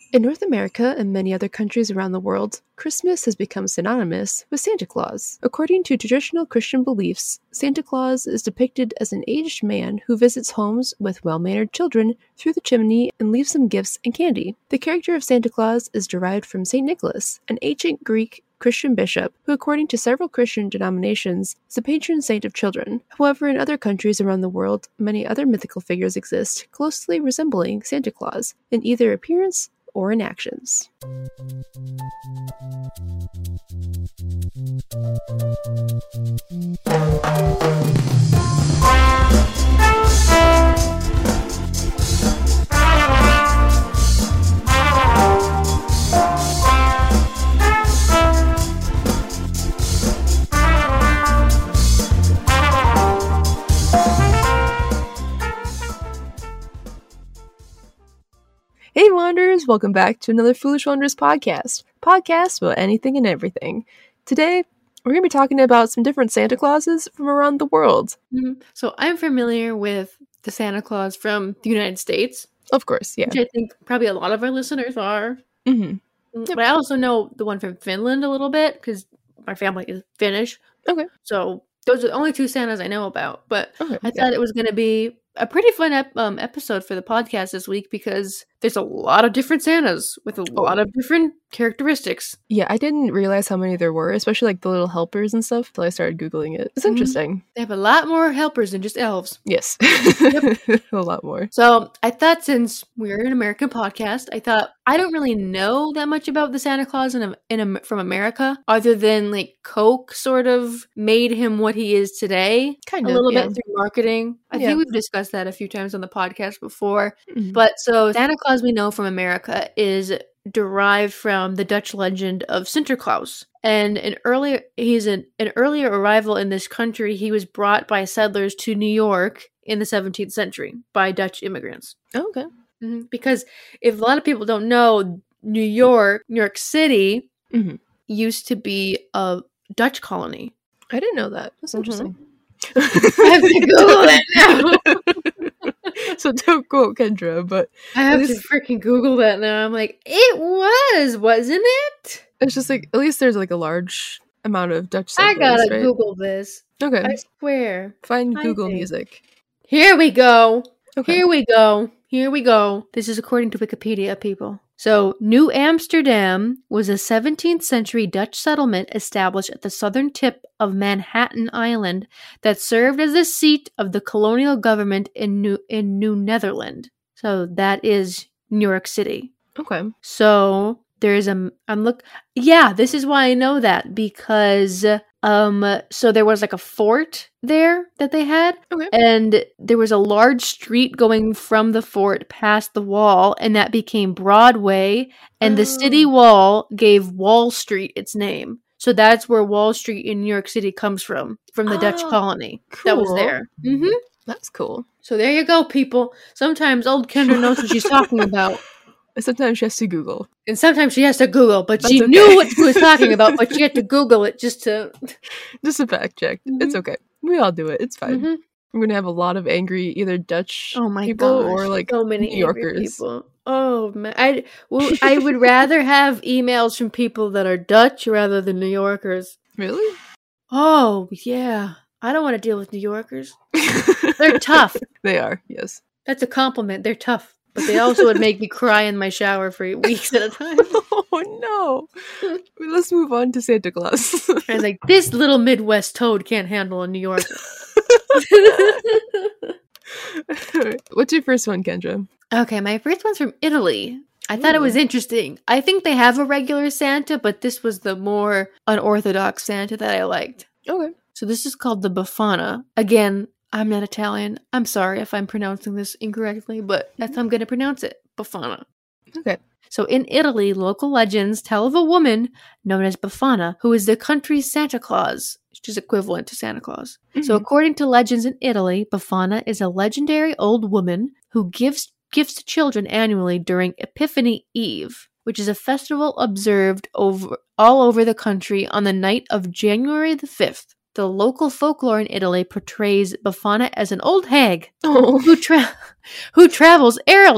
In North America and many other countries around the world, Christmas has become synonymous with Santa Claus. According to traditional Christian beliefs, Santa Claus is depicted as an aged man who visits homes with well-mannered children through the chimney and leaves them gifts and candy. The character of Santa Claus is derived from Saint Nicholas, an ancient Greek Christian bishop who, according to several Christian denominations, is the patron saint of children. However, in other countries around the world, many other mythical figures exist closely resembling Santa Claus in either appearance or in actions. Hey Wanderers, welcome back to another Foolish Wanderers podcast about anything and everything. Today, we're going to be talking about some different Santa Clauses from around the world. So I'm familiar with the Santa Claus from the United States. Of course, yeah. Which I think probably a lot of our listeners are. Mm-hmm. But I also know the one from Finland a little bit, because my family is Finnish. Okay. So those are the only two Santas I know about. But Okay, I thought it was going to be a pretty fun episode for the podcast this week, because there's a lot of different Santas with a lot of different characteristics. Yeah, I didn't realize how many there were, especially like the little helpers and stuff, until I started Googling it. It's interesting. They have a lot more helpers than just elves. Yes. Yep. A lot more. So I thought, since we're an American podcast, I thought I don't really know that much about the Santa Claus from America, other than like Coke sort of made him what he is today. Kind of, a little yeah. bit through marketing. I think we've discussed that a few times on the podcast before. Mm-hmm. But so Santa Claus we know from America is derived from the Dutch legend of Sinterklaas. And he's an earlier arrival in this country. He was brought by settlers to New York in the 17th century by Dutch immigrants. Oh, okay. Mm-hmm. Because if a lot of people don't know, New York City used to be a Dutch colony. I didn't know that. That's interesting. I have to Google that now. So don't quote Kendra, but I have to freaking Google that now. I'm like, wasn't it? It's just like, at least there's like a large amount of Dutch settlers, I gotta right? Google this. Okay. I swear. Find Google music. Here we go. Okay. Here we go. This is according to Wikipedia, people. So, New Amsterdam was a 17th century Dutch settlement established at the southern tip of Manhattan Island that served as the seat of the colonial government in New Netherland. So, that is New York City. Okay. So, this is why I know that, because so there was like a fort there that they had, and there was a large street going from the fort past the wall, and that became Broadway, and the city wall gave Wall Street its name. So that's where Wall Street in New York City comes from the Dutch colony that was there. Mm-hmm. That's cool. So there you go, people. Sometimes old Kendra knows what she's talking about. Sometimes she has to Google. And sometimes she has to Google, but she knew what she was talking about, but she had to Google it just to fact check. Mm-hmm. It's okay. We all do it. It's fine. Mm-hmm. We're going to have a lot of angry either Dutch people or like so many New Yorkers. People. Oh, man. I would rather have emails from people that are Dutch rather than New Yorkers. Really? Oh, yeah. I don't want to deal with New Yorkers. They're tough. They are, yes. That's a compliment. They're tough. But they also would make me cry in my shower for weeks at a time. Oh, no. Let's move on to Santa Claus. And like, this little Midwest toad can't handle a New Yorker. What's your first one, Kendra? Okay, my first one's from Italy. I thought it was interesting. I think they have a regular Santa, but this was the more unorthodox Santa that I liked. Okay. So this is called the Befana. Again, I'm not Italian. I'm sorry if I'm pronouncing this incorrectly, but that's how I'm going to pronounce it. Befana. Okay. So in Italy, local legends tell of a woman known as Befana, who is the country's Santa Claus. She's equivalent to Santa Claus. Mm-hmm. So according to legends in Italy, Befana is a legendary old woman who gives gifts to children annually during Epiphany Eve, which is a festival observed all over the country on the night of January the 5th. the local folklore in Italy portrays Befana as an old hag Oh. who travels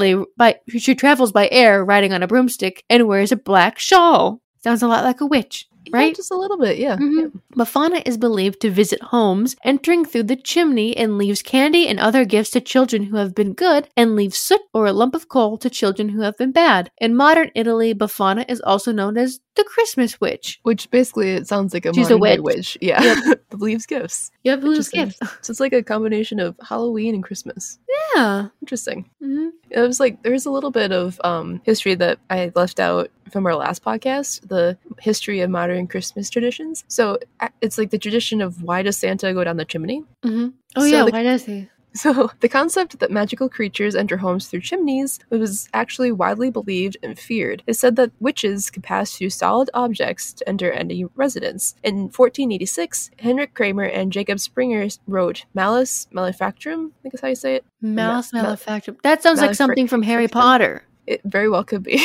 by air riding on a broomstick and wears a black shawl. Sounds a lot like a witch, right? Yeah, just a little bit, yeah. Mm-hmm. Yeah. Befana is believed to visit homes, entering through the chimney, and leaves candy and other gifts to children who have been good, and leaves soot or a lump of coal to children who have been bad. In modern Italy, Befana is also known as the Christmas witch. Which basically it sounds like She's a modern day witch. witch. Yeah. Yep. The leaves gifts. Yep, who's Interesting. gifts? So it's like a combination of Halloween and Christmas. Yeah. Interesting. Mm-hmm. It was like there's a little bit of history that I left out from our last podcast, the history of modern Christmas traditions. So it's like the tradition of why does Santa go down the chimney? Mm-hmm. Oh, So yeah, the- why does he? So the concept that magical creatures enter homes through chimneys was actually widely believed and feared. It's said that witches could pass through solid objects to enter any residence. In 1486, Henrik Kramer and Jacob Springer wrote Malus Maleficarum, I think is how you say it. Malus Maleficarum. That sounds like something from Harry Potter. It very well could be.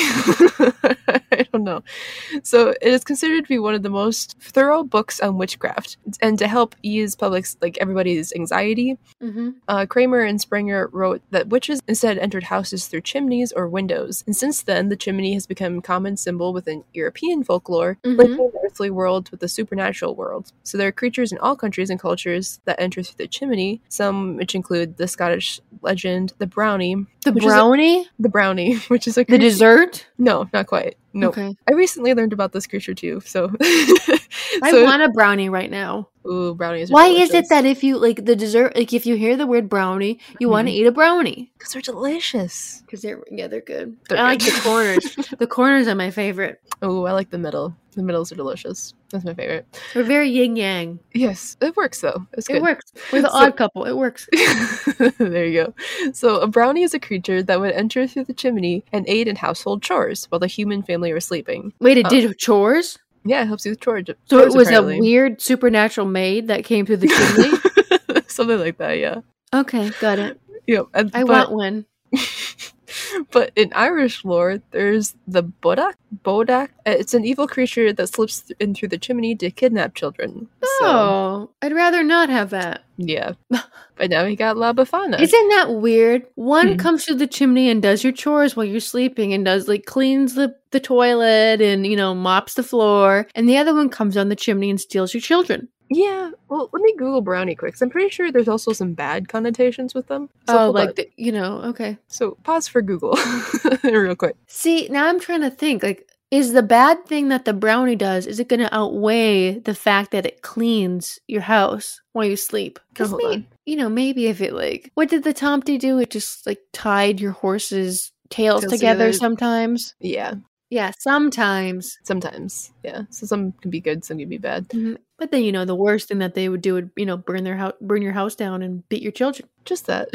I don't know. So it is considered to be one of the most thorough books on witchcraft, and to help ease everybody's anxiety. Mm-hmm. Kramer and Springer wrote that witches instead entered houses through chimneys or windows, and since then the chimney has become a common symbol within European folklore, linking the earthly world with the supernatural world. So there are creatures in all countries and cultures that enter through the chimney, some which include the Scottish legend, the brownie. The brownie? The brownie, which is a The creature. dessert? No, not quite. No. Okay. I recently learned about this creature too, so... I want a brownie right now. Ooh, brownies are Why delicious. is it that if you, like, the dessert, like, if you hear the word brownie, you want to eat a brownie? Because they're delicious. Because they're good. They're I like good. the corners. The corners are my favorite. Oh, I like the middle. The middles are delicious. That's my favorite. They're very yin-yang. Yes, it works though. It's good. It works. We're the So- odd couple. It works. There you go. So a brownie is a creature that would enter through the chimney and aid in household chores while the human family are sleeping. Wait, it did chores? Yeah, it helps you with chores. So it was a weird supernatural maid that came through the chimney? Something like that, yeah. Okay, got it. Yep. I want one. But in Irish lore, there's the Bodak. It's an evil creature that slips in through the chimney to kidnap children. Oh, I'd rather not have that. Yeah. But now we got La Befana. Isn't that weird? One comes through the chimney and does your chores while you're sleeping and does, like, cleans the toilet and, mops the floor. And the other one comes down the chimney and steals your children. Yeah. Well, let me Google brownie quick, 'cause I'm pretty sure there's also some bad connotations with them. So hold on. Okay. So pause for Google real quick. See, now I'm trying to think, like, is the bad thing that the brownie does, is it going to outweigh the fact that it cleans your house while you sleep? Because hold on. maybe if it, like, what did the Tomty do? It just, like, tied your horse's tails together sometimes. Yeah. Yeah, sometimes. Sometimes. Yeah. So some can be good, some can be bad. Mm-hmm. But then, the worst thing that they would do would, burn your house down and beat your children. Just that.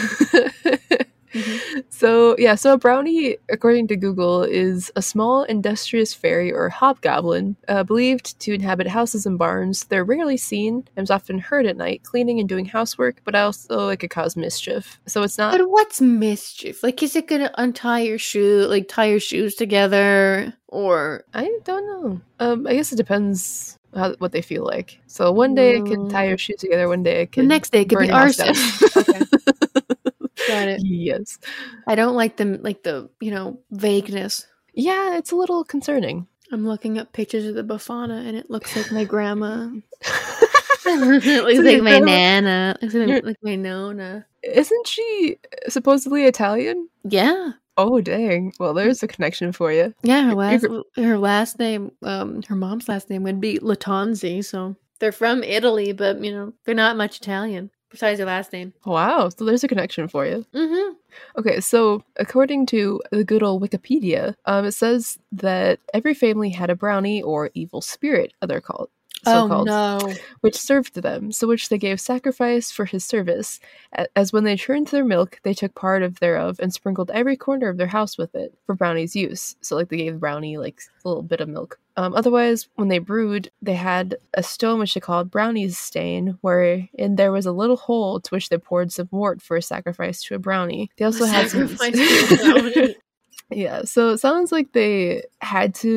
So a brownie, according to Google, is a small industrious fairy or hobgoblin believed to inhabit houses and barns. They're rarely seen and is often heard at night cleaning and doing housework, but also it could cause mischief. So it's not... But what's mischief? Like, is it going to untie your shoe, like tie your shoes together? Or... I don't know. I guess it depends what they feel like. So one day it could tie your shoes together, one day it could... The next day it could burn be your house arson. down. Okay. Got it. Yes. I don't like the vagueness. Yeah, it's a little concerning. I'm looking up pictures of the Befana and it looks like my grandma. It looks like my nana. It looks like my nona. Isn't she supposedly Italian? Yeah. Oh, dang. Well, there's a connection for you. Yeah, her last name, her mom's last name would be Latanzi, so they're from Italy, but, they're not much Italian. Besides your last name. Wow, so there's a connection for you. Mm-hmm. Okay, so according to the good old Wikipedia, it says that every family had a brownie or evil spirit, they're called. So-called, which served them, so which they gave sacrifice for his service, as when they churned their milk, they took part of thereof and sprinkled every corner of their house with it for brownie's use. So, like, they gave brownie, like, a little bit of milk. Otherwise, when they brewed, they had a stone which they called brownie's stain, wherein there was a little hole to which they poured some wort for a sacrifice to a brownie. They also had some... Yeah, so it sounds like they had to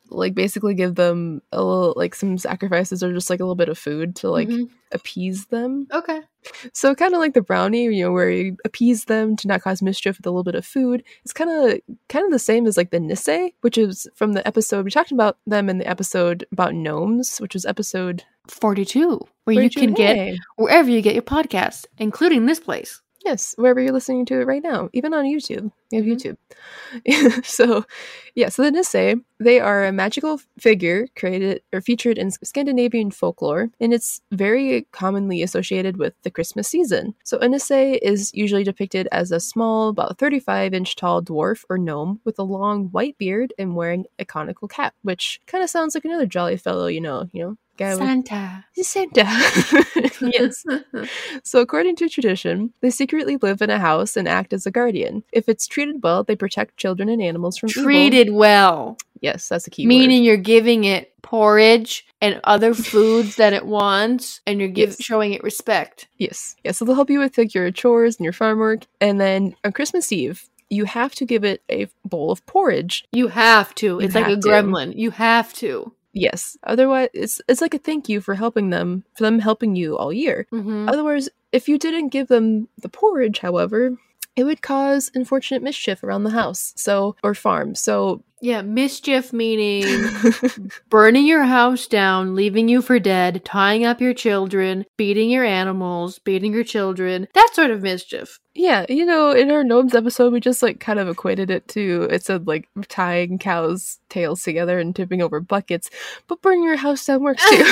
like basically give them a little, like some sacrifices or just like a little bit of food to like appease them. Okay. So kind of like the brownie, you know, where you appease them to not cause mischief with a little bit of food. It's kind of the same as like the Nisei, which is from the episode we talked about them in the episode about gnomes, which was episode 42, where you can get wherever you get your podcasts, including this place. Yes, wherever you're listening to it right now, even on YouTube. We have YouTube. So the Nisei, they are a magical figure created or featured in Scandinavian folklore, and it's very commonly associated with the Christmas season. So a Nisei is usually depicted as a small, about 35-inch tall dwarf or gnome with a long white beard and wearing a conical cap, which kind of sounds like another jolly fellow, you know. Santa. Yes. So according to tradition, they secretly live in a house and act as a guardian. If it's treated well, they protect children and animals from evil. Treated well. Yes, that's a key Meaning word. You're giving it porridge and other foods that it wants, and you're showing it respect. Yes. Yeah, so they'll help you with like your chores and your farm work. And then on Christmas Eve, you have to give it a bowl of porridge. You have to. It's like a gremlin. You have to. Yes. Otherwise, it's like a thank you for helping them, for them helping you all year. Otherwise, if you didn't give them the porridge, however, it would cause unfortunate mischief around the house, or farm. So yeah, mischief meaning burning your house down, leaving you for dead, tying up your children, beating your animals, beating your children, that sort of mischief. Yeah, you know, in our gnomes episode, we just like kind of equated it to, it said like tying cows' tails together and tipping over buckets, but burning your house down works too.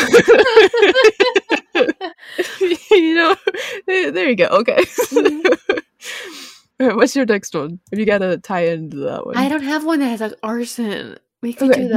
You know, there you go. Okay. All right, what's your next one? If you gotta tie into that one. I don't have one that has like arson. We could do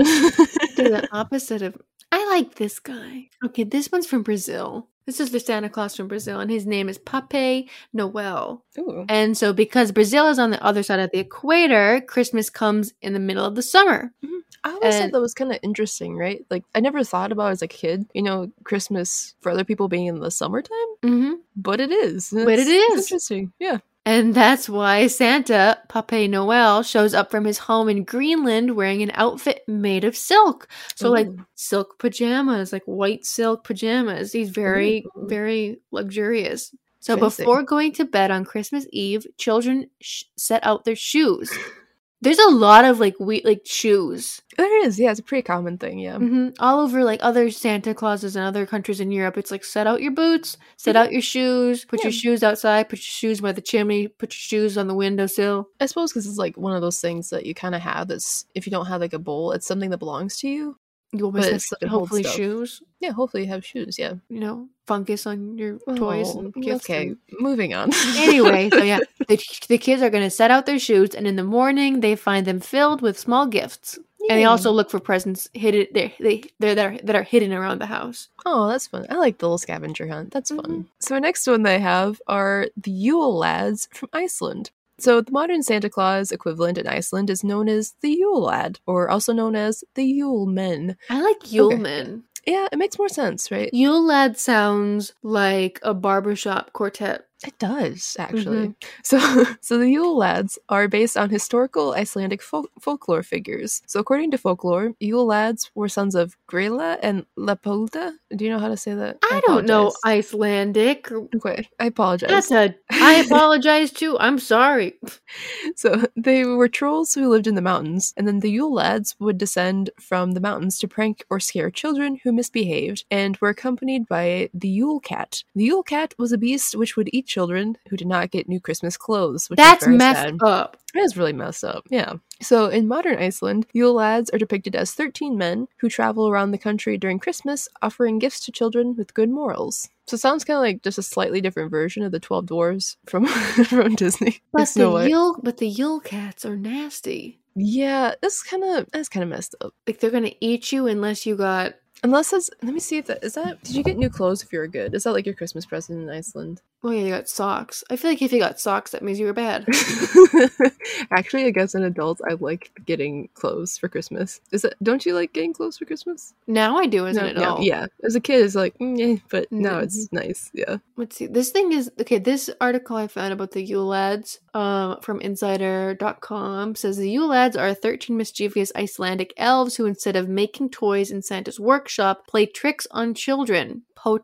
the opposite of. I like this guy. Okay, this one's from Brazil. This is the Santa Claus from Brazil, and his name is Papai Noel. Ooh. And so because Brazil is on the other side of the equator, Christmas comes in the middle of the summer. I always thought that was kind of interesting, right? Like, I never thought about as a kid, you know, Christmas for other people being in the summertime. But it is. It's interesting, yeah. And that's why Santa, Papai Noel, shows up from his home in Greenland wearing an outfit made of silk. So, like, silk pajamas, like white silk pajamas. He's very, very luxurious. So, before going to bed on Christmas Eve, children set out their shoes. There's a lot of, like, shoes. There is, yeah. It's a pretty common thing, yeah. All over, like, other Santa Clauses in other countries in Europe, it's like, set out your boots, set out your shoes, put your shoes outside, put your shoes by the chimney, put your shoes on the windowsill. I suppose because it's, like, one of those things that you kind of have that's, if you don't have, like, a bowl, it's something that belongs to you. You always have hopefully shoes. Yeah, hopefully you have shoes, yeah. You know, fungus on your toys and gifts. Okay, moving on. Anyway, so yeah, the kids are going to set out their shoes, and in the morning they find them filled with small gifts. Yay. And they also look for presents hidden that are hidden around the house. Oh, that's fun. I like the little scavenger hunt. That's fun. So our next one they have are the Yule lads from Iceland. So the modern Santa Claus equivalent in Iceland is known as the Yule lad, or also known as the Yule men. I like Yule men. Yeah, it makes more sense, right? Yule lad sounds like a barbershop quartet. It does, actually. So the Yule lads are based on historical Icelandic folklore figures. So according to folklore, Yule lads were sons of Grela and Lepolda. Do you know how to say that? I don't know Icelandic. Okay, I apologize. I apologize too. I'm sorry. So they were trolls who lived in the mountains, and then the Yule lads would descend from the mountains to prank or scare children who misbehaved, and were accompanied by the Yule cat. The Yule cat was a beast which would eat children who did not get new Christmas clothes, which that's is very messed sad. up. It is really messed up, yeah. So in modern Iceland, Yule lads are depicted as 13 men who travel around the country during Christmas, offering gifts to children with good morals. So it sounds kind of like just a slightly different version of the 12 Dwarves from Disney. But the Yule cats are nasty. Yeah, that's kind of messed up. Like, they're gonna eat you unless you got. Unless it's, let me see if that, did you get new clothes if you were good? Is that like your Christmas present in Iceland? Oh yeah, you got socks. I feel like if you got socks, that means you were bad. Actually, I guess an adult, I like getting clothes for Christmas. Don't you like getting clothes for Christmas? Now I do as an adult. Yeah. As a kid, it's like, but now it's nice. Yeah. Let's see. This thing is okay. This article I found about the Yule Lads, from Insider.com says the Yule Lads are 13 mischievous Icelandic elves who, instead of making toys in Santa's workshop, play tricks on children.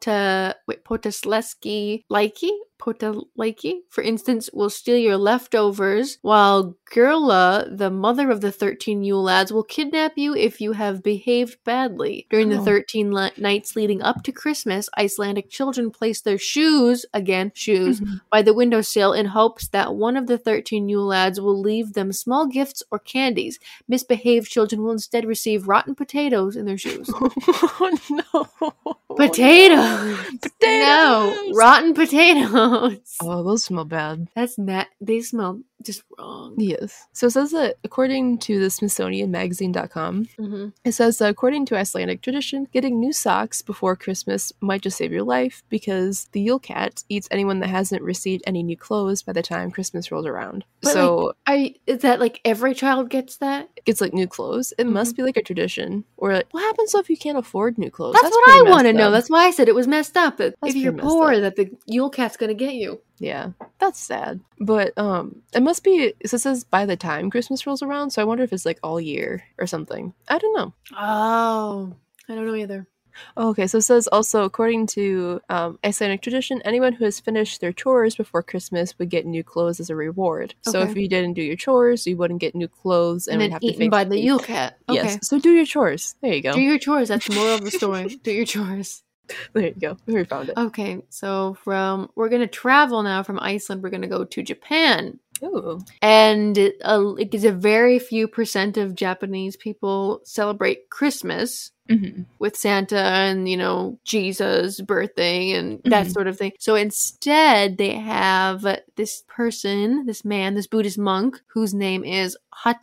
Potasleski for instance, will steal your leftovers, while Gerla, the mother of the 13 Yule Lads, will kidnap you if you have behaved badly. During the 13 nights leading up to Christmas, Icelandic children place their shoes by the windowsill in hopes that one of the 13 Yule Lads will leave them small gifts or candies. Misbehaved children will instead receive rotten potatoes in their shoes. Oh no. Potatoes! No, rotten potatoes. Oh, those smell bad. They smell just wrong. Yes. So it says that according to the SmithsonianMagazine.com, it says that according to Icelandic tradition, getting new socks before Christmas might just save your life because the Yule Cat eats anyone that hasn't received any new clothes by the time Christmas rolls around. But so is that like every child gets that? Gets like new clothes. It must be like a tradition. Or like, what happens if you can't afford new clothes? That's what I want to know. That's why I said it was messed up. That if you're poor, up. That the Yule Cat's gonna get you. Yeah, that's sad. But it must be, so it says by the time Christmas rolls around, so I wonder if it's like all year or something. I don't know. Oh, I don't know either. Okay, so it says also, according to Icelandic tradition, anyone who has finished their chores before Christmas would get new clothes as a reward. Okay. So if you didn't do your chores, you wouldn't get new clothes and would have eaten by the Yule Cat. Okay. Yes, so do your chores. There you go. Do your chores. That's the moral of the story. Do your chores. There you go. We found it. Okay, so we're going to travel now from Iceland. We're going to go to Japan. Ooh. And it is a very few % of Japanese people celebrate Christmas with Santa and, Jesus' birthday and that sort of thing. So instead, they have this Buddhist monk, whose name is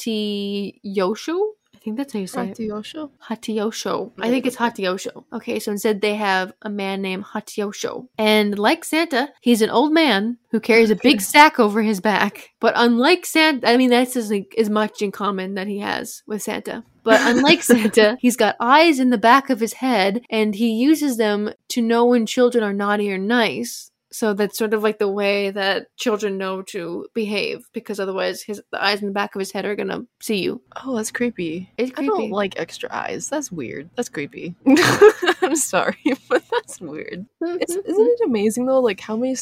Hatiyosho. I think that's how you say it. Hatiyosho. I think it's Hatiyosho. Okay, so instead they have a man named Hatiyosho. And like Santa, he's an old man who carries a big sack over his back. But unlike Santa, I mean, that's as much in common that he has with Santa. But unlike Santa, he's got eyes in the back of his head, and he uses them to know when children are naughty or nice. So that's sort of like the way that children know to behave, because otherwise the eyes in the back of his head are going to see you. Oh, that's creepy. It's creepy. I don't like extra eyes. That's weird. That's creepy. I'm sorry, but that's weird. Isn't it amazing though, like how many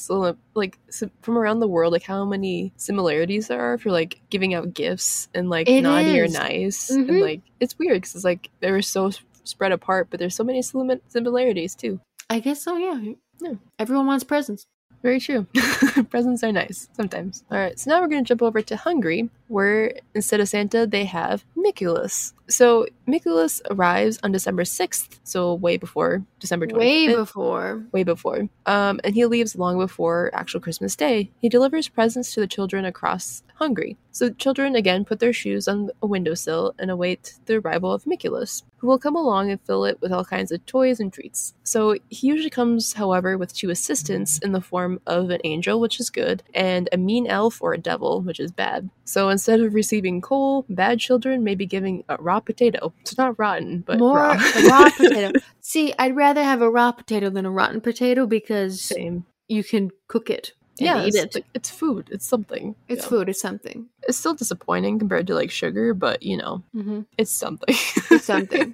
from around the world, like how many similarities there are for like giving out gifts and like naughty or nice, and like it's weird because it's like they're so spread apart, but there's so many similarities too. I guess so, yeah. Everyone wants presents. Very true. Presents are nice sometimes. All right, so now we're going to jump over to Hungary, where instead of Santa, they have Mikulas. So Mikulas arrives on December 6th, so way before December 25th. Way before. And he leaves long before actual Christmas Day. He delivers presents to the children across Hungary. So children, again, put their shoes on a windowsill and await the arrival of Mikulas, who will come along and fill it with all kinds of toys and treats. So he usually comes, however, with 2 assistants in the form of an angel, which is good, and a mean elf or a devil, which is bad. So instead of receiving coal, bad children may be giving a raw potato. It's not rotten, but more raw. A raw potato. See, I'd rather have a raw potato than a rotten potato because you can cook it. Eat it. It's food. It's something. It's food. It's something. It's still disappointing compared to like sugar, but it's something. It's something.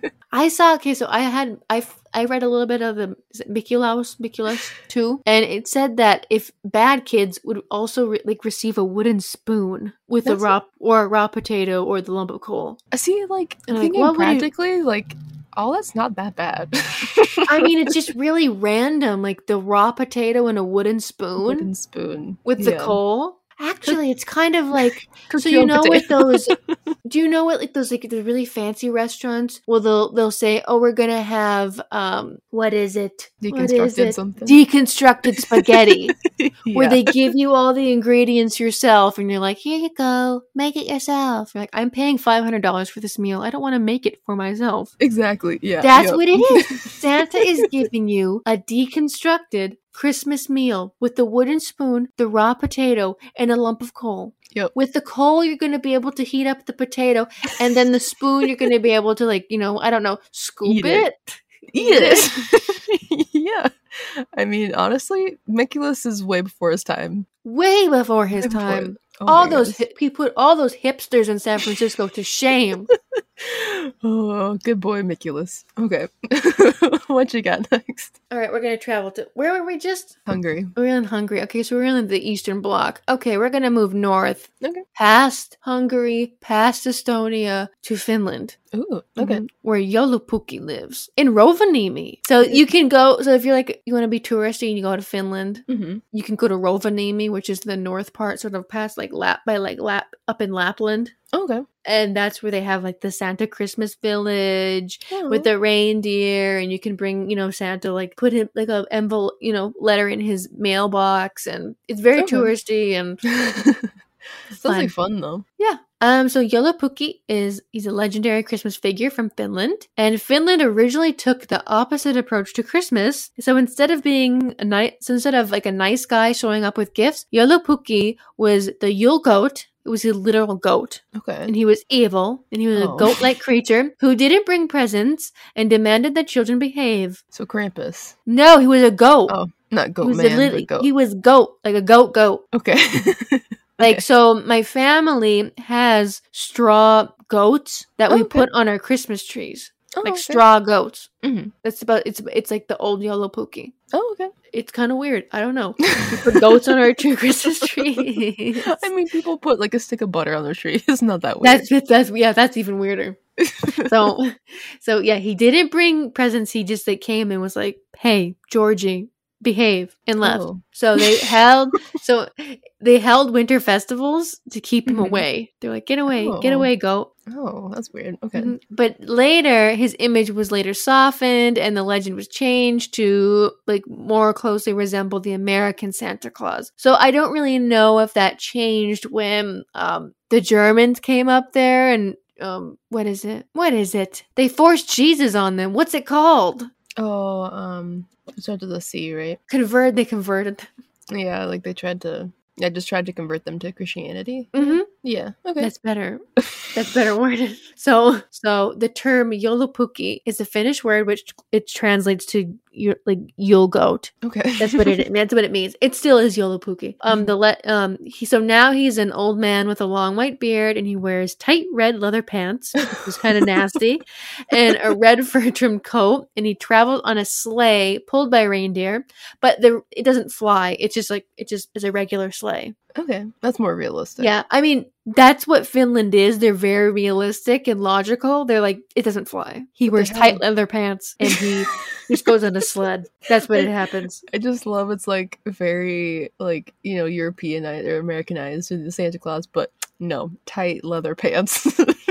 I read a little bit of the Mikulas too, and it said that if bad kids would also receive a wooden spoon with a raw potato or the lump of coal. I see, thinking practically, all that's not that bad. I mean, it's just really random, like the raw potato and a wooden spoon. With the coal. Actually, it's kind of like, so you know what those, do you know what like those like the really fancy restaurants? Well, they'll say, oh, we're gonna have what is it? Deconstructed spaghetti, where they give you all the ingredients yourself, and you're like, here you go, make it yourself. You're like, I'm paying $500 for this meal. I don't want to make it for myself. Exactly. Yeah. That's what it is. Santa is giving you a deconstructed Christmas meal with the wooden spoon, the raw potato, and a lump of coal. Yep. With the coal, you're going to be able to heat up the potato, and then the spoon, you're going to be able to, like, I don't know, scoop it. Eat it. Yeah. I mean, honestly, Mikulas is way before his time. Way before his time. He put all those hipsters in San Francisco to shame. Oh, good boy, Mikulas. Okay. What you got next? All right, we're going to travel to... Where were we just? Hungary. We're in Hungary. Okay, so we're in the Eastern Bloc. Okay, we're going to move north. Okay. Past Hungary, past Estonia, to Finland. Ooh, okay. Where Joulupukki lives. In Rovaniemi. So you can go... So if you're like, you want to be touristy and you go to Finland, you can go to Rovaniemi, which is the north part, sort of past like up in Lapland. Okay. And that's where they have like the Santa Christmas village with the reindeer, and you can bring, Santa, like put him like a envelope, letter in his mailbox, and it's very touristy and sounds like fun though. Yeah. So Joulupukki he's a legendary Christmas figure from Finland, and Finland originally took the opposite approach to Christmas. So instead of like a nice guy showing up with gifts, Joulupukki was the Yule goat. It was a literal goat. Okay. And he was evil, and he was a goat-like creature who didn't bring presents and demanded that children behave. So Krampus. No, he was a goat. Oh, not goat man, but goat. He was goat, like a goat. Okay. Like, so my family has straw goats that we put on our Christmas trees. Straw goats. Mm-hmm. It's like the old Joulupukki. Oh, okay. It's kind of weird. I don't know. We put goats on our Christmas tree. I mean, people put like a stick of butter on their tree. It's not that weird. That's even weirder. So yeah, he didn't bring presents. He just came and was like, "Hey, Georgie, behave," and left. So they held winter festivals to keep him away. They're like, get away, goat. Oh, that's weird. Okay. But later, his image was later softened, and the legend was changed to like more closely resemble the American Santa Claus. So I don't really know if that changed when the Germans came up there and what is it? They forced Jesus on them. What's it called? Oh, it's under the sea, right? They converted. Yeah, like they tried to convert them to Christianity. Mm-hmm. Yeah, okay. That's better. That's better worded. So the term Joulupukki is a Finnish word which it translates to Yule goat. Okay. That's what it means. It still is Joulupukki. So now he's an old man with a long white beard, and he wears tight red leather pants, which is kind of nasty, and a red fur trimmed coat, and he travels on a sleigh pulled by reindeer, but it doesn't fly. It's just is a regular sleigh. Okay, that's more realistic. Yeah, I mean, that's what Finland is. They're very realistic and logical. They're like, it doesn't fly. He wears tight leather pants, and he just goes on a sled. That's what it happens. I just love it's like very like, Europeanized or Americanized with the Santa Claus, but no, tight leather pants.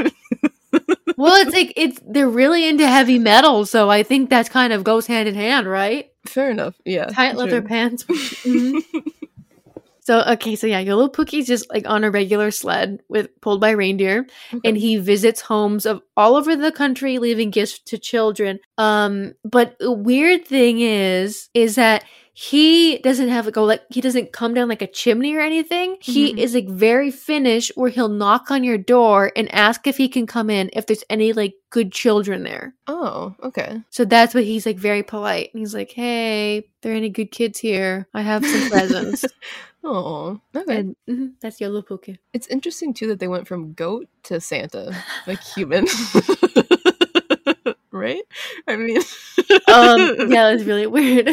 Well, they're really into heavy metal, so I think that kind of goes hand in hand, right? Fair enough. Yeah. Tight leather pants. Mm-hmm. So yeah, Joulupukki's just like on a regular sled pulled by reindeer, and he visits homes of all over the country, leaving gifts to children. But the weird thing is that he doesn't he doesn't come down like a chimney or anything. Mm-hmm. He is like very Finnish, where he'll knock on your door and ask if he can come in if there's any like good children there. Oh, okay. So that's what he's like, very polite. He's like, "Hey, are there any good kids here? I have some presents." Oh, okay. And that's Joulupukki. It's interesting too that they went from goat to Santa, like human. Right? I mean, yeah, it's really weird.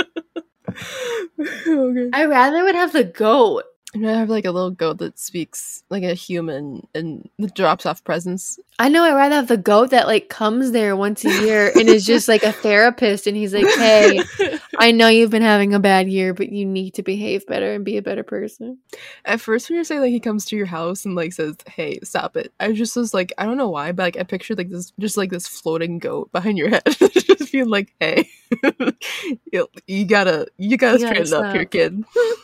Okay. I rather would have the goat. And I have like a little goat that speaks like a human and drops off presents. I know. I'd rather have the goat that like comes there once a year and is just like a therapist, and he's like, "Hey, I know you've been having a bad year, but you need to behave better and be a better person." At first, when you're saying like he comes to your house and like says, "Hey, stop it," I just was like, I don't know why, but like I pictured like this floating goat behind your head, just being like, "Hey, you gotta straighten up here, kid."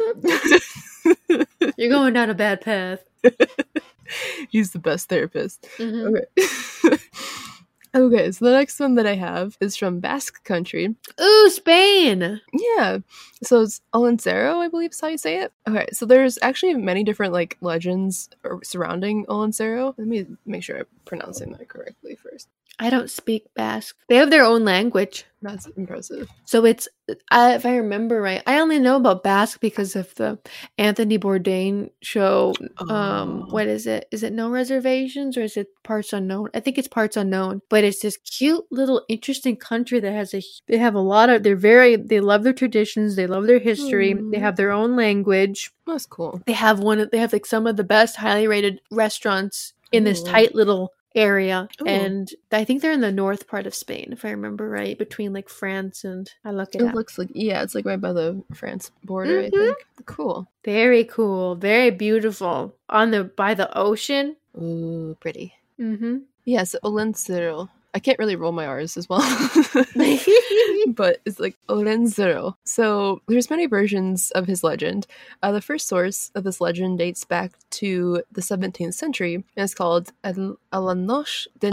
You're going down a bad path. He's the best therapist. Mm-hmm. Okay. Okay, so the next one that I have is from Basque Country. Ooh, Spain! Yeah. So it's Olencero, I believe is how you say it. Okay, so there's actually many different like legends surrounding Olencero. Let me make sure I'm pronouncing that correctly first. I don't speak Basque. They have their own language. That's impressive. So it's, if I remember right, I only know about Basque because of the Anthony Bourdain show. What is it? Is it No Reservations or is it Parts Unknown? I think it's Parts Unknown. But it's this cute little interesting country that has they have a lot of, they love their traditions, they love their history, they have their own language. That's cool. They have like some of the best highly rated restaurants in this tight little area. Ooh. And I think they're in the north part of Spain, if I remember right, between like France and I look it up. Looks like, yeah, it's like right by the France border, I think. Cool. Very cool. Very beautiful. By the ocean. Ooh, pretty. Mm-hmm. Yes, Olencero. I can't really roll my R's as well. But it's like Olencero. So there's many versions of his legend. The first source of this legend dates back to the 17th century, and it's called Alanoche de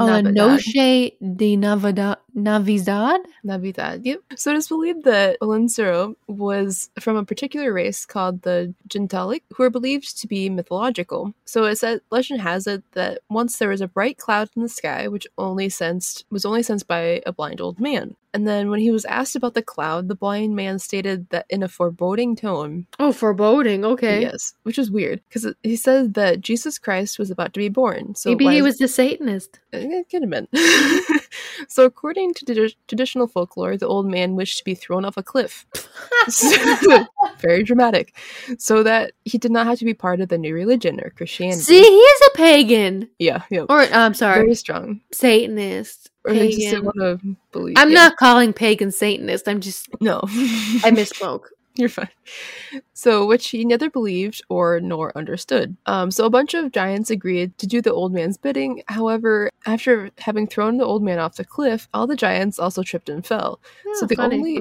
Navidad. Yep. So it is believed that Olencero was from a particular race called the Gentilic, who are believed to be mythological. So legend has it that once there was a bright cloud in the sky, which was only sensed by a blind old man. And then when he was asked about the cloud, the blind man stated that in a foreboding tone. Oh, foreboding. Okay. Yes, which is weird because he said that Jesus Christ was about to be born. So maybe he was the Satanist. It could have been. So according to traditional folklore, the old man wished to be thrown off a cliff. Very dramatic. So that he did not have to be part of the new religion or Christianity. See, he is a pagan. Yeah. Or, I'm sorry. Very strong. Satanist. Or they just didn't want to believe. I'm not calling pagan Satanist. I'm just... No. I misspoke. You're fine. So, which he neither believed nor understood. So a bunch of giants agreed to do the old man's bidding. However, after having thrown the old man off the cliff, all the giants also tripped and fell. Oh, so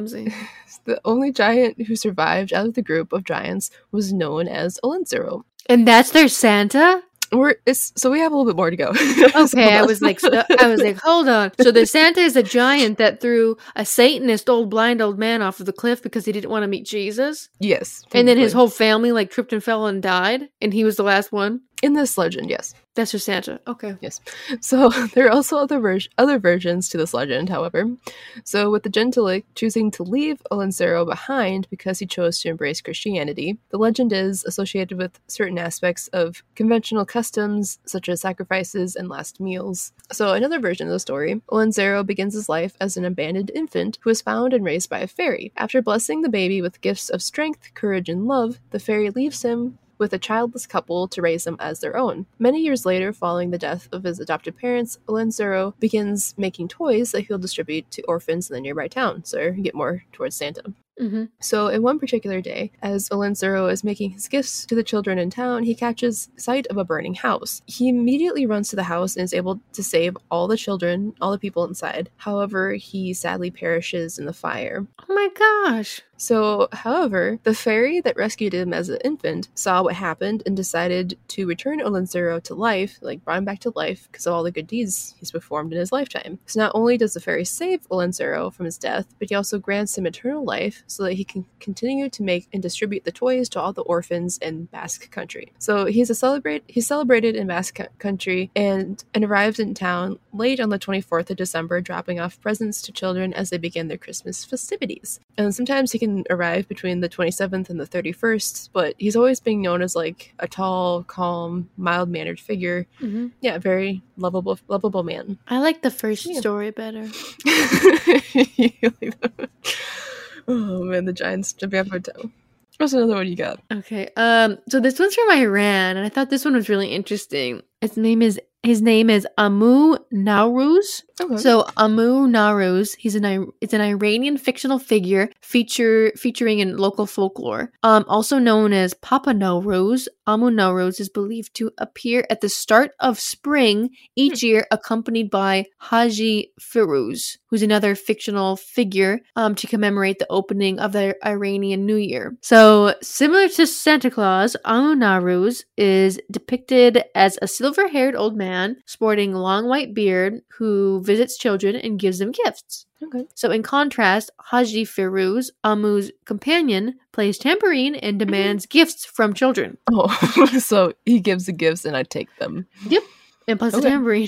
the only giant who survived out of the group of giants was known as Olencero. And that's their Santa? So we have a little bit more to go. Okay, I was like, hold on. So the Santa is a giant that threw a Satanist blind old man off of the cliff because he didn't want to meet Jesus? Yes. And then his whole family like tripped and fell and died, and he was the last one? In this legend, yes. That's your Santa. Okay. Yes. So there are also other versions to this legend, however. So with the Gentilic choosing to leave Olencero behind because he chose to embrace Christianity, the legend is associated with certain aspects of conventional customs, such as sacrifices and last meals. So another version of the story, Olencero begins his life as an abandoned infant who was found and raised by a fairy. After blessing the baby with gifts of strength, courage, and love, the fairy leaves him with a childless couple to raise them as their own. Many years later, following the death of his adopted parents, Olencero begins making toys that he'll distribute to orphans in the nearby town, so get more towards Santa. Mm-hmm. So in one particular day, as Olencero is making his gifts to the children in town, he catches sight of a burning house. He immediately runs to the house and is able to save all the children, all the people inside. However, he sadly perishes in the fire. Oh my gosh. So, however, the fairy that rescued him as an infant saw what happened and decided to return Olencero to life, like brought him back to life because of all the good deeds he's performed in his lifetime. So not only does the fairy save Olencero from his death, but he also grants him eternal life so that he can continue to make and distribute the toys to all the orphans in Basque Country. So he's celebrated in Basque Country and arrives in town late on the 24th of December, dropping off presents to children as they begin their Christmas festivities. And sometimes he can arrive between the 27th and the 31st, but he's always being known as like a tall, calm, mild-mannered figure. Mm-hmm. Yeah, very lovable man. I like the first story better. Oh man, the giants jumping off our toe. What's another one you got? Okay, so this one's from Iran, and I thought this one was really interesting. His name is Amu Nowruz. Okay. So Amu Nowruz, it's an Iranian fictional figure featuring in local folklore. Also known as Papa Nowruz, Amu Nowruz is believed to appear at the start of spring each year, accompanied by Haji Firuz, who's another fictional figure to commemorate the opening of the Iranian New Year. So similar to Santa Claus, Amu Nowruz is depicted as a silver silver-haired old man sporting long white beard who visits children and gives them gifts. Okay. So in contrast, Haji Firuz, Amu's companion, plays tambourine and demands gifts from children. Oh, so he gives the gifts and I take them. Yep. And plus the tambourine.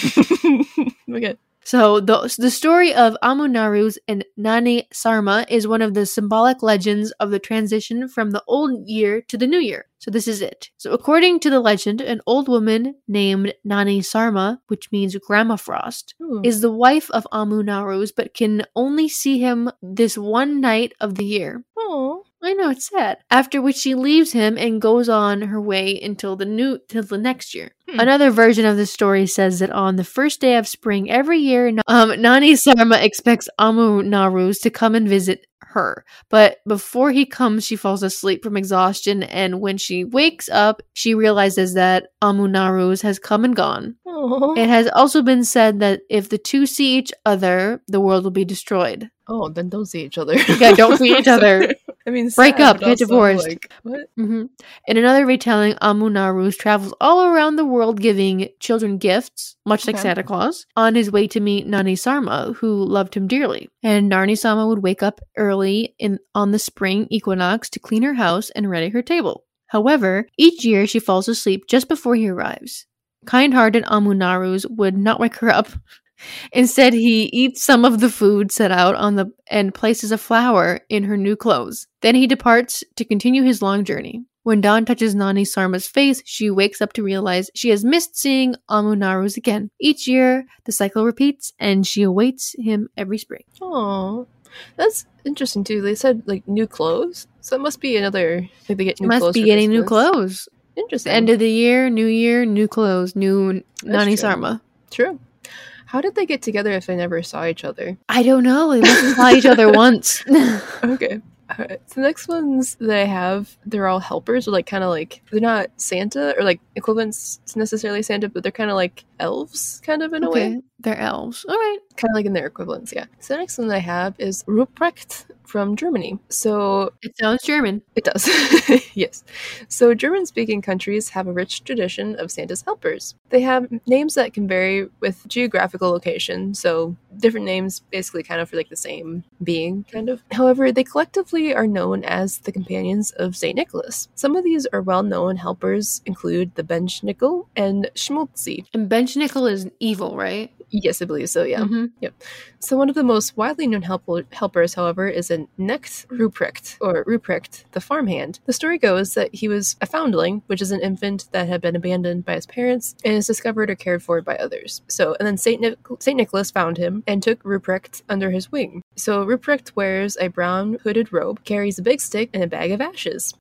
Okay. So the story of Amu Naruz and Nani Sarma is one of the symbolic legends of the transition from the old year to the new year. So this is it. So according to the legend, an old woman named Nani Sarma, which means Grandma Frost, is the wife of Amu Naruz, but can only see him this one night of the year. Oh. I know, it's sad. After which she leaves him and goes on her way till the next year. Another version of the story says that on the first day of spring every year, Nani Sarma expects Amu Naruz to come and visit her. But before he comes, she falls asleep from exhaustion, and when she wakes up, she realizes that Amu Naruz has come and gone. Aww. It has also been said that if the two see each other, the world will be destroyed. Oh, then don't see each other. Yeah, don't see each other. I mean, break sad, up, get divorced. Like, what? In another retelling, Amu Naruz travels all around the world giving children gifts, much like Santa Claus, on his way to meet Nani Sarma, who loved him dearly. And Nani Sarma would wake up early on the spring equinox to clean her house and ready her table. However, each year she falls asleep just before he arrives. Kind-hearted Amu Naruz would not wake her up. Instead, he eats some of the food set out and places a flower in her new clothes. Then he departs to continue his long journey. When dawn touches Nani Sarma's face, she wakes up to realize she has missed seeing Amu Naruz again. Each year, the cycle repeats, and she awaits him every spring. Oh, that's interesting too. They said like new clothes, so it must be another. Like they get new clothes. Must be getting new clothes. Interesting. End of the year, new clothes, new Nani Sarma. True. How did they get together if they never saw each other? I don't know. They must have saw each other once. Okay. All right. So the next ones that I have, they're all helpers, or like kind of like they're not Santa or like equivalents to necessarily Santa, but they're kind of like elves, kind of in a way. They're elves. All right. Kind of like in their equivalents, yeah. So the next one that I have is Ruprecht from Germany. So it sounds German. It does. Yes. So German-speaking countries have a rich tradition of Santa's helpers. They have names that can vary with geographical location, so different names basically kind of for like the same being, kind of. However, they collectively are known as the companions of St. Nicholas. Some of these are well-known helpers include the Benchnickel and Schmulzi. And Benchnickel is evil, right? Yes, I believe so, yeah. Yep. So one of the most widely known helpers, however, is a Knecht Ruprecht, or Ruprecht, the farmhand. The story goes that he was a foundling, which is an infant that had been abandoned by his parents and is discovered or cared for by others. And then St. Nicholas found him and took Ruprecht under his wing. So Ruprecht wears a brown hooded robe, carries a big stick, and a bag of ashes.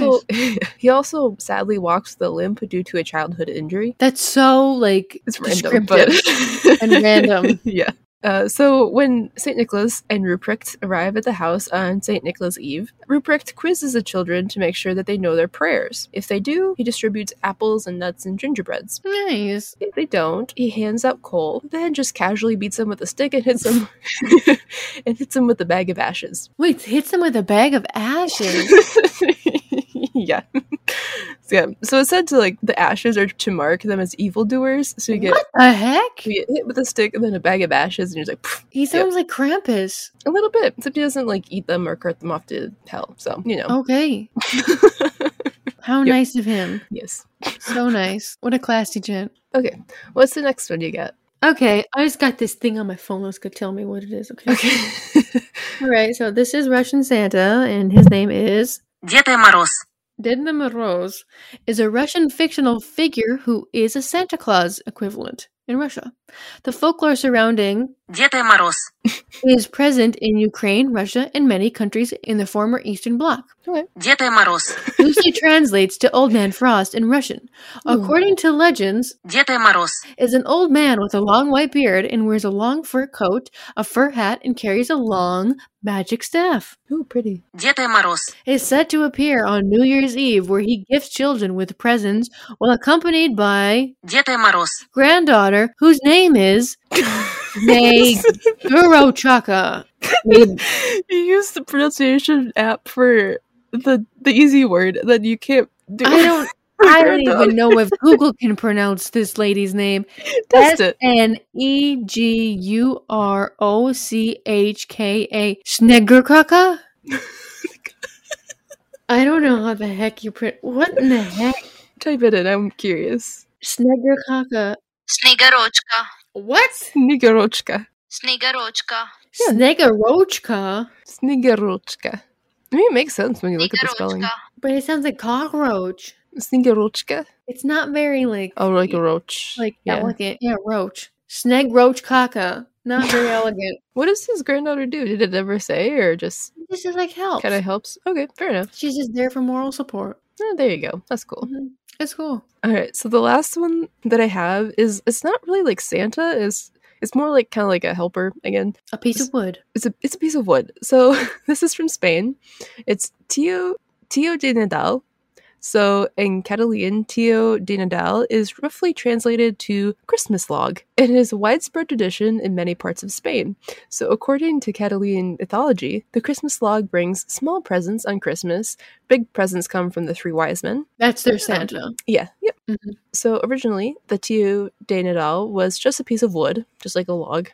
He also sadly walks with a limp due to a childhood injury. That's so, it's random, but and random. Yeah. So when St. Nicholas and Ruprecht arrive at the house on St. Nicholas Eve, Ruprecht quizzes the children to make sure that they know their prayers. If they do, he distributes apples and nuts and gingerbreads. Nice. If they don't, he hands out coal, then just casually beats them with a stick and hits them with a bag of ashes. Wait, hits them with a bag of ashes? Yeah. So it's said to the ashes are to mark them as evildoers. So you get what the heck? You get hit with a stick and then a bag of ashes, and you're just like, he sounds like Krampus. A little bit. Except he doesn't eat them or cart them off to hell. So Okay. How nice of him. Yes. So nice. What a classy gent. Okay. What's the next one you got? Okay, I just got this thing on my phone that's gonna tell me what it is. Okay. All right. So this is Russian Santa, and his name is Ded Moroz. Ded Moroz is a Russian fictional figure who is a Santa Claus equivalent in Russia. The folklore surrounding Ded Moroz is present in Ukraine, Russia, and many countries in the former Eastern Bloc. Okay. Ded Moroz Loosely translates to Old Man Frost in Russian. According to legends, Ded Moroz is an old man with a long white beard and wears a long fur coat, a fur hat, and carries a long magic staff. Ooh, pretty. Ded Moroz Is said to appear on New Year's Eve, where he gifts children with presents while accompanied by Ded Moroz granddaughter, whose name is Gurochaka. You use the pronunciation app for the easy word that you can't do. I don't. I don't even know if Google can pronounce this lady's name. Test it. Snegurochka. Snegurochka? I don't know how the heck you print. What in the heck? Type it in. I'm curious. Snegurochka. Снегорочка. What? Snigarochka. Снегорочка. Yeah. Snegurochka? Snigarochka. I mean, it makes sense when you look at the spelling. But it sounds like cockroach. Snigarochka. It's not very like Oh, like a roach. like Yeah. elegant. Yeah, roach. Snegurochka. Not very elegant. What does his granddaughter do? Did it ever say, or just This is like help. kind of helps? Okay, fair enough. She's just there for moral support. Oh, there you go. That's cool. Mm-hmm. It's cool. All right, so the last one that I have is it's not really like Santa. It's more like kind of like a helper again. A piece of wood. It's a piece of wood. So this is from Spain. It's Tío de Nadal. So in Catalan, Tío de Nadal is roughly translated to Christmas log. It is a widespread tradition in many parts of Spain. So according to Catalan mythology, the Christmas log brings small presents on Christmas. Big presents come from the three wise men. That's their Santa. Yeah, yep. Mm-hmm. So originally, the Tío de Nadal was just a piece of wood, just like a log.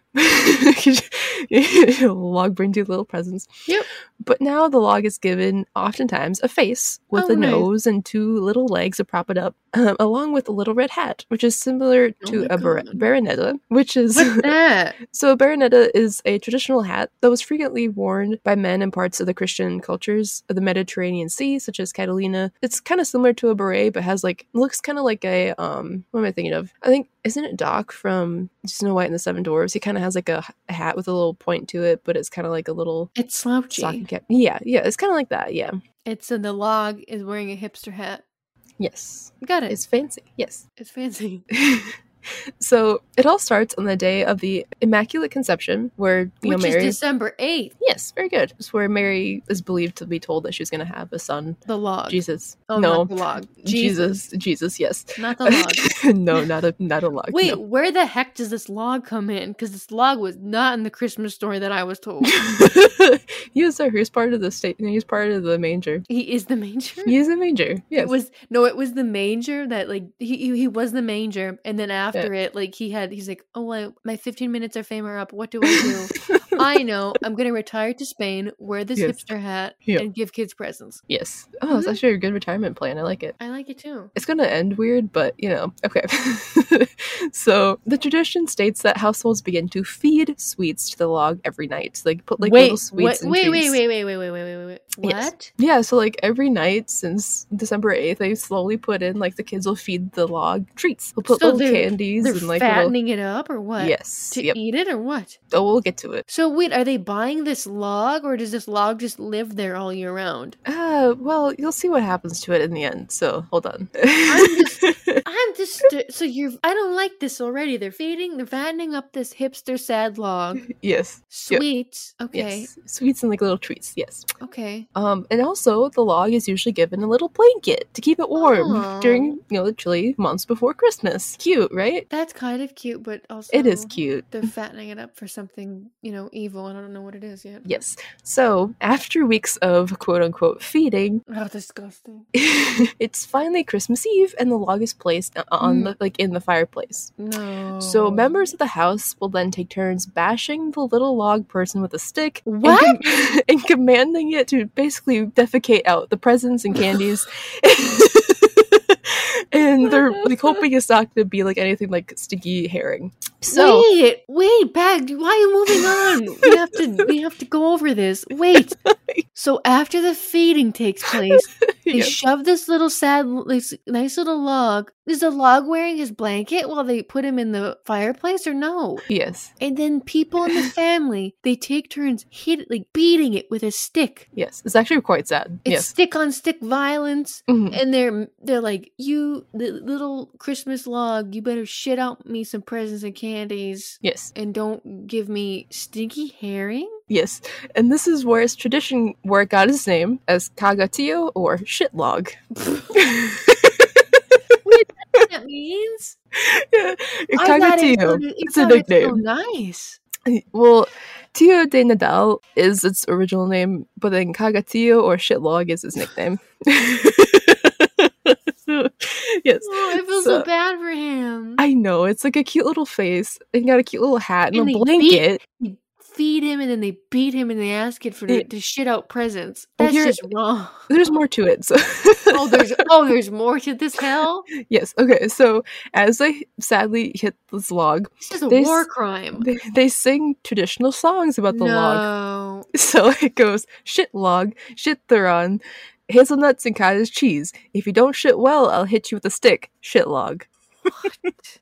A log brings you little presents. Yep. But now the log is given, oftentimes, a face with a nice. nose and two little legs to prop it up, along with a little red hat, which is similar to a baronetta, which is... What's that? So a baronetta is a traditional hat that was frequently worn by men in parts of the Christian cultures of the Mediterranean Sea, such as Catalina. It's kind of similar to a beret, but has like looks kind of like a what am I thinking of? I think, isn't it Doc from Snow White and the Seven Dwarfs? He kind of has like a hat with a little point to it, but it's kind of like a little It's slouchy. stocking cap. Yeah, it's kind of like that. Yeah. It's the log is wearing a hipster hat. Yes. Got it. It's fancy. Yes. It's fancy. So it all starts on the day of the Immaculate Conception, where Which Mary. is December 8th. Yes, very good. It's where Mary is believed to be told that she's going to have a son. The log. Jesus. Oh, no. not the log. Jesus. Yes. Not the log. No, not a log. Wait, no. where the heck does this log come in? Because this log was not in the Christmas story that I was told. He was there. He was part of the state. He was part of the manger. He is the manger? He is the manger. Yes. It was the manger that like he was the manger, and then after it, like he's like, oh, my 15 minutes of fame are up. What do I do? I know. I'm gonna retire to Spain, wear this hipster hat, and give kids presents. Yes. Oh, it's actually a good retirement plan. I like it. I like it too. It's gonna end weird, but okay. So the tradition states that households begin to feed sweets to the log every night. So, like put like little sweets and treats. Wait. What? Yes. Yeah, so like every night since December 8th, they slowly put in like the kids will feed the log treats. They'll put little candies they're and like fattening it up or what? Yes. To eat it or what? Oh, we'll get to it. So wait, are they buying this log or does this log just live there all year round? Well, you'll see what happens to it in the end. So hold on. I don't like this already. They're fattening up this hipster sad log. Yes. Sweets. Yep. Okay. Yes. Sweets and like little treats. Yes. Okay. And also the log is usually given a little blanket to keep it warm during, the chilly months before Christmas. Cute, right? That's kind of cute, but also it is cute. They're fattening it up for something, evil, and I don't know what it is yet. Yes. So after weeks of quote unquote feeding, oh, disgusting. It's finally Christmas Eve, and the log is placed on in the fireplace. No. So members of the house will then take turns bashing the little log person with a stick. What? And commanding it to basically defecate out the presents and candies. And they're like hoping it's not going to be like anything like sticky herring. So wait, Bag, why are you moving on? We have to go over this. Wait. So after the feeding takes place, they shove this little nice little log. Is the log wearing his blanket while they put him in the fireplace or no? Yes. And then people in the family, they take turns beating it with a stick. Yes. It's actually quite sad. It's yes. stick on stick violence. Mm-hmm. And they're like, you, the little Christmas log, you better shit out me some presents and candies. Yes. And don't give me stinky herring. Yes, and this is where it got its name as Cagatillo or shit log. What that means? Yeah, Cagatillo. It's a nickname. So nice. Well, Tío de Nadal is its original name, but then Cagatillo or shit log is its nickname. Yes. Oh, I feel so bad for him. I know. It's like a cute little face. And got a cute little hat and a they blanket. They feed him and then they beat him and they ask it to shit out presents. That's just wrong. There's more to it. So. There's more to this hell? Yes. Okay. So as they sadly hit this log, this is a war crime. They sing traditional songs about the log. So it goes, shit log, shit Thuron, hazelnuts and cottage cheese. If you don't shit well, I'll hit you with a stick. Shit log. What?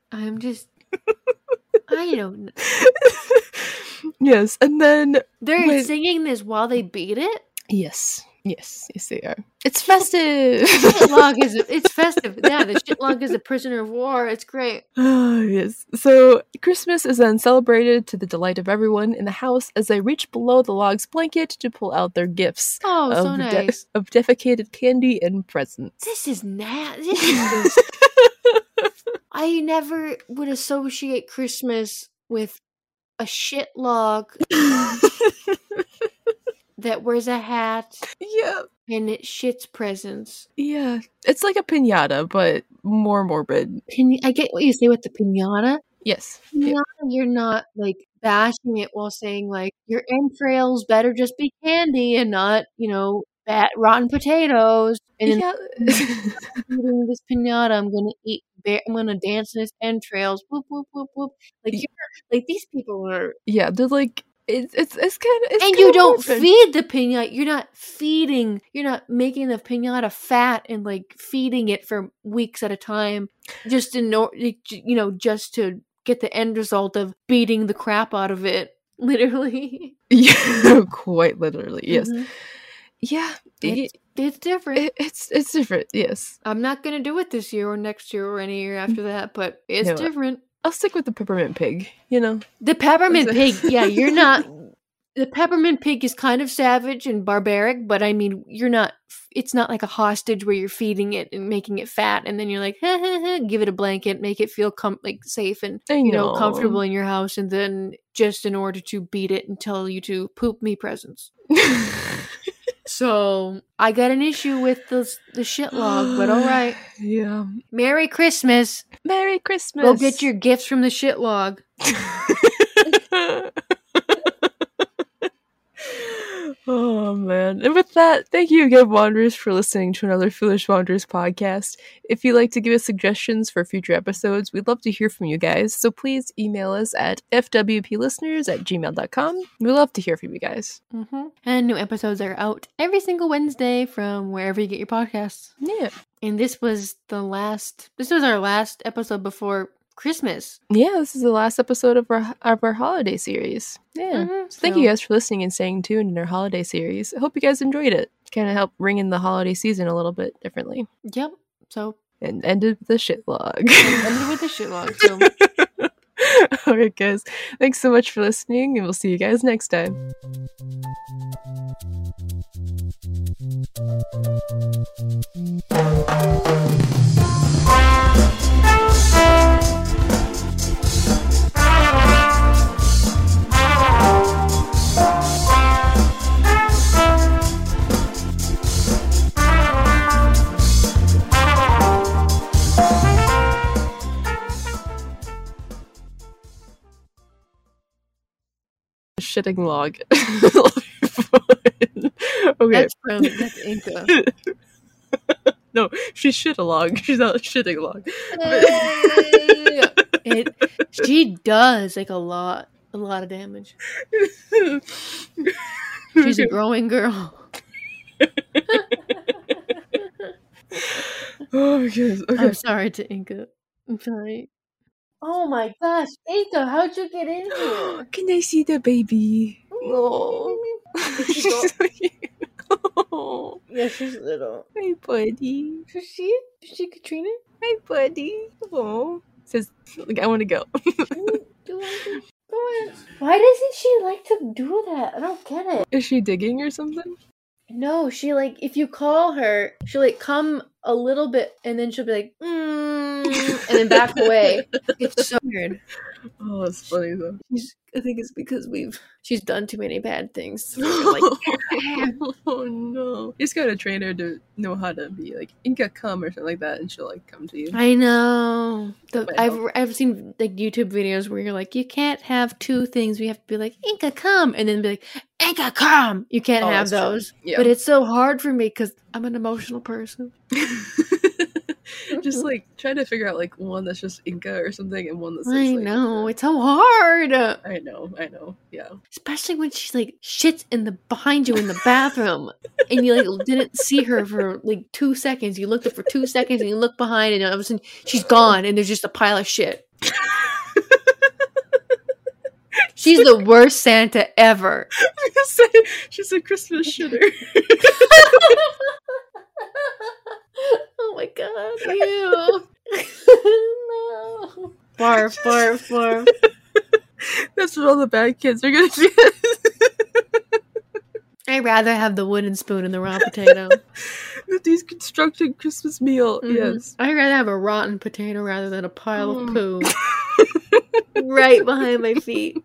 I don't know. Yes, and then they're singing this while they beat it? Yes, they are. It's festive. It's festive. Yeah, the shit log is a prisoner of war. It's great. Yes. So Christmas is then celebrated to the delight of everyone in the house as they reach below the log's blanket to pull out their gifts. Oh, so nice. Of defecated candy and presents. This is nasty. I never would associate Christmas with a shit log that wears a hat. Yeah. And it shits presents. Yeah. It's like a piñata, but more morbid. I get what you say with the piñata. Yes. Piñata, you're not like bashing it while saying like your entrails better just be candy and not, rotten potatoes. And then eating this piñata, I'm gonna dance in its entrails. Whoop whoop whoop whoop. Like these people are. Yeah, they're like it's kind of. And you don't feed the piñata. You're not making the piñata fat and like feeding it for weeks at a time, just to get the end result of beating the crap out of it. Literally. Yeah, quite literally. Yes. Mm-hmm. Yeah, it's different. It's different. Yes, I'm not gonna do it this year or next year or any year after that, but it's different. I'll stick with the peppermint pig. The peppermint pig. Yeah, you're not. The peppermint pig is kind of savage and barbaric, but I mean, you're not. It's not like a hostage where you're feeding it and making it fat, and then you're like, give it a blanket, make it feel safe and comfortable in your house, and then just in order to beat it and tell you to poop me presents. So I got an issue with the shit log, but all right. Yeah. Merry Christmas. Merry Christmas. Go get your gifts from the shit log. Oh, man. And with that, thank you again, Wanderers, for listening to another Foolish Wanderers podcast. If you'd like to give us suggestions for future episodes, we'd love to hear from you guys. So please email us at fwplisteners@gmail.com. We'd love to hear from you guys. Mm-hmm. And new episodes are out every single Wednesday from wherever you get your podcasts. Yeah. And this was our last episode before Christmas. Yeah, this is the last episode of our holiday series. Yeah. Mm-hmm. So thank you guys for listening and staying tuned in our holiday series. I hope you guys enjoyed it. Kind of helped ring in the holiday season a little bit differently. Yep. So. And ended with the shit log. So. Alright, guys. Thanks so much for listening, and we'll see you guys next time. Shitting log. Okay. That's Inca. No, she shit a log. She's not shitting a log. She does like a lot of damage. She's a growing girl. Oh my goodness. Okay. I'm sorry to Inca. I'm sorry. Oh my gosh, Inca, how'd you get in here? Can I see the baby? Oh. Oh. Yeah, she's little. Hi, buddy. Is she Katrina? Hi, buddy. Oh. Says, like, I want to go. Do you want to go ahead? Why doesn't she like to do that? I don't get it. Is she digging or something? No, she like, if you call her, she'll like come a little bit and then she'll be like, and then back away. It's so weird. Oh, that's funny though. I think it's because she's done too many bad things. Like, oh no! You just gotta train her to know how to be like Inca come or something like that, and she'll like come to you. I know. I've seen like YouTube videos where you're like, you can't have two things. We have to be like Inca come, and then be like Inca come. You can't have those. Yeah. But it's so hard for me because I'm an emotional person. Just like trying to figure out like one that's just Inca or something, and one that's I know it's so hard. I know, yeah. Especially when she's like shits behind you in the bathroom, and you like didn't see her for like 2 seconds. You looked up for 2 seconds, and you look behind, and all of a sudden she's gone, and there's just a pile of shit. She's the worst Santa ever. She's a Christmas shitter. Oh my god, ew. No. Barf, barf, barf. That's what all the bad kids are gonna get. I'd rather have the wooden spoon and the raw potato. The deconstructed Christmas meal, yes. I'd rather have a rotten potato rather than a pile of poo. Right behind my feet.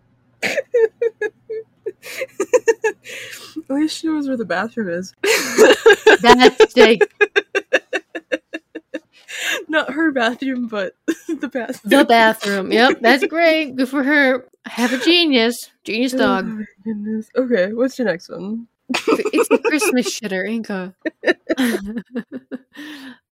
At least she knows where the bathroom is. That's like... Not her bathroom, but the bathroom. The bathroom. Yep, that's great. Good for her. I have a genius. Genius dog. Oh my goodness. Okay, what's your next one? It's the Christmas shitter, Inca.